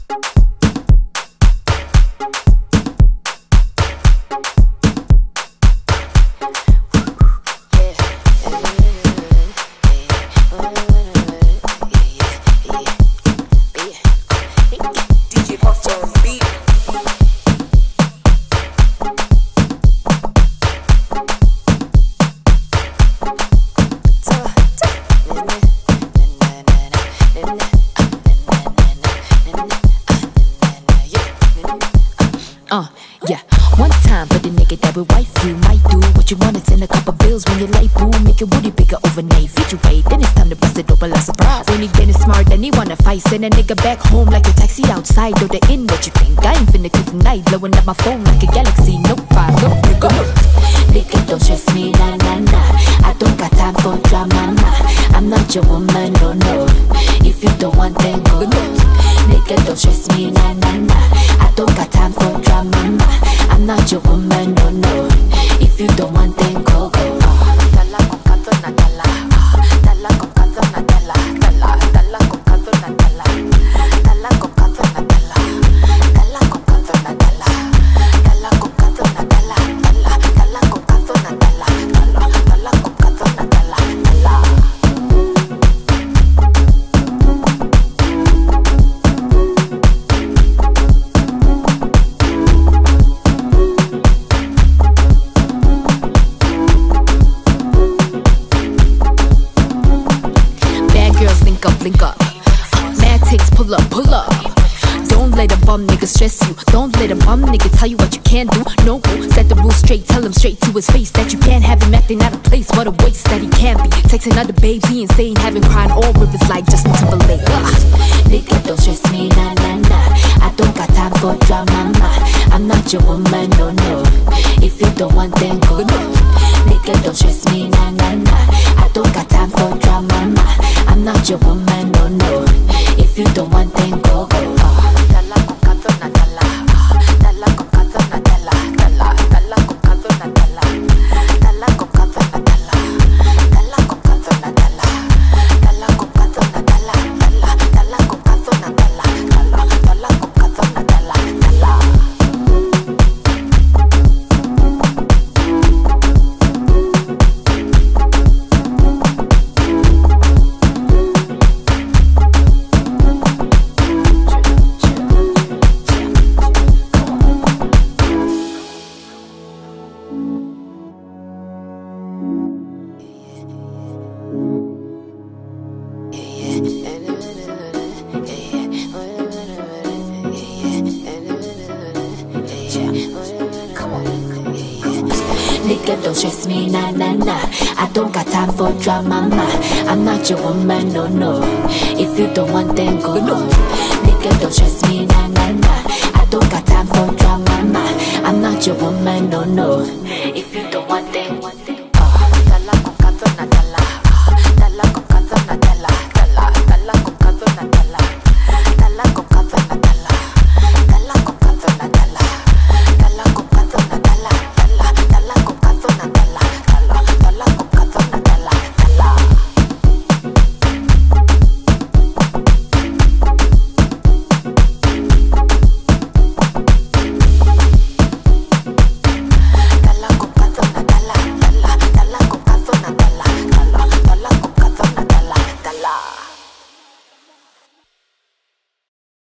Yeah. One time for the nigga that would wife you. Might do what you want, send a couple bills when you like boom. Make your booty bigger overnight, feed you right. Then it's time to bust it open like surprise. When he getting smart, then he wanna fight. Send a nigga back home like a taxi outside. Or the in, what you think? I ain't finna cook tonight. Blowing up my phone like a Galaxy Note 5. No, nigga. Nigga, don't stress me, nah, nah, nah. I don't got time for drama, nah. I'm not your woman, no, no. If you don't want, then go. Nigga, don't stress me, nah, nah, nah. I don't got time for drama, nah. I'm not your woman, no, no. If you don't want, then go, go. Dala con cazo na dala. Dala con cazo na dala. Dala, dala con cazo na dala. Dala con cazo na dala. Dala con cazo na dala. Dala con cazo na dala. Dala, dala con cazo na dala. Dala, dala con cazo na dala. Dala. Link up, mad takes, pull up, pull up. Don't let a bum nigga stress you. Don't let a bum nigga tell you what you can't do. No, set the rules straight, tell him straight to his face that you can't have him acting out of place. What a waste that he can't be texting other babes, he insane, having crying all rivers like Justin Timberlake. Nigga, don't stress me, nah, nah, nah. I don't got time for drama, nah. I'm not your woman, no, no. If you don't want, then go. Nigga, don't stress me, nah, nah, nah. I don't got time for drama, nah. I'm not your woman, no, no. If you don't want, then go, go. Dala con cazo na dala. Dala con cazo na dala. Dala, dala con cazo na dala. Dala con cazo na dala. Dala con cazo na dala. Dala con cazo na dala. Dala, dala con cazo na dala. Dala, dala con cazo na dala. Dala. Nigga, don't stress me, nah, nah, nah. I don't got time for drama, nah. I'm not your woman, no, no. If you don't want, then go. Nigga, don't stress me, nah, nah, nah. I don't got time for drama, nah. I'm not your woman, no, no.